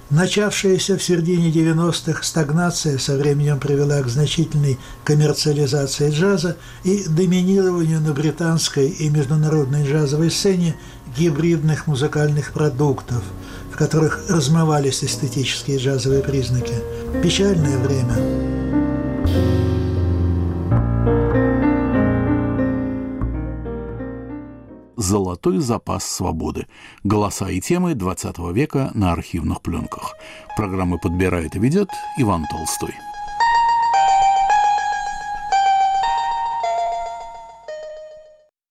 Начавшаяся в середине 90-х стагнация со временем привела к значительной коммерциализации джаза и доминированию на британской и международной джазовой сцене гибридных музыкальных продуктов, в которых размывались эстетические джазовые признаки. Печальное время. «Золотой запас свободы. Голоса и темы XX века на архивных пленках». Программу подбирает и ведет Иван Толстой.